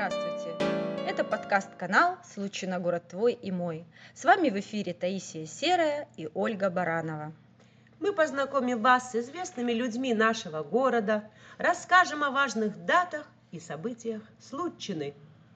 Здравствуйте! Это подкаст-канал «Случай на город твой и мой». С вами в эфире Таисия Серая и Ольга Баранова. Мы познакомим вас с известными людьми нашего города, расскажем о важных датах и событиях Случины.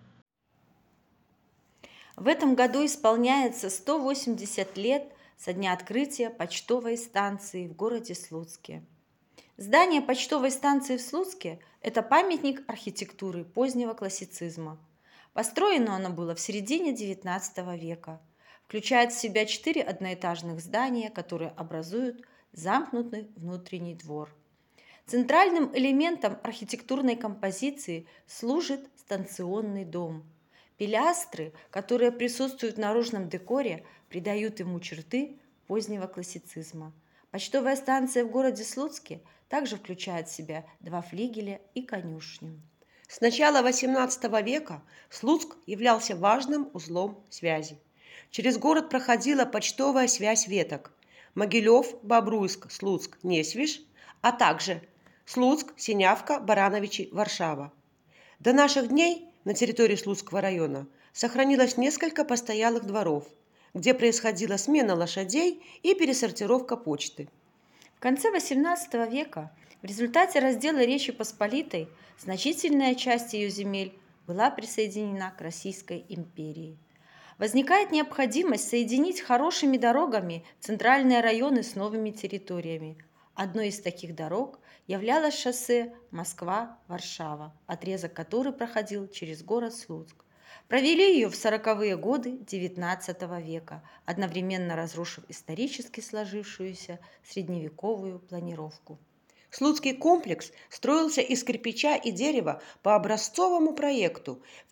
В этом году исполняется 180 лет со дня открытия почтовой станции в городе Слуцке. Здание почтовой станции в Слуцке – это памятник архитектуры позднего классицизма. Построено оно было в середине XIX века. Включает в себя 4 одноэтажных здания, которые образуют замкнутый внутренний двор. Центральным элементом архитектурной композиции служит станционный дом. Пилястры, которые присутствуют в наружном декоре, придают ему черты позднего классицизма. Почтовая станция в городе Слуцке также включает в себя 2 флигеля и конюшню. С начала XVIII века Слуцк являлся важным узлом связи. Через город проходила почтовая связь веток Могилев, Бобруйск, Слуцк, Несвиж, а также Слуцк, Синявка, Барановичи, Варшава. До наших дней на территории Слуцкого района сохранилось несколько постоялых дворов, где происходила смена лошадей и пересортировка почты. В конце XVIII века в результате раздела Речи Посполитой значительная часть ее земель была присоединена к Российской империи. Возникает необходимость соединить хорошими дорогами центральные районы с новыми территориями. Одной из таких дорог являлось шоссе Москва-Варшава, отрезок которой проходил через город Слуцк. Провели ее в 40-е годы XIX века, одновременно разрушив исторически сложившуюся средневековую планировку. Слуцкий комплекс строился из кирпича и дерева по образцовому проекту в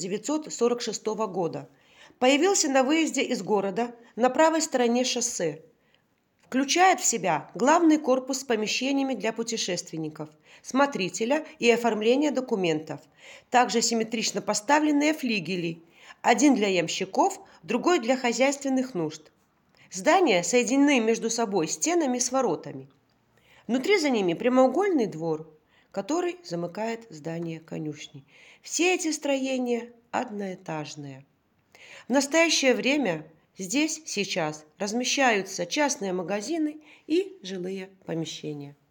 1946 года. Появился на выезде из города на правой стороне шоссе. Включает в себя главный корпус с помещениями для путешественников, смотрителя и оформления документов. Также симметрично поставленные флигели. Один для ямщиков, другой для хозяйственных нужд. Здания соединены между собой стенами с воротами. Внутри за ними прямоугольный двор, который замыкает здание конюшни. Все эти строения одноэтажные. В настоящее время здесь сейчас размещаются частные магазины и жилые помещения.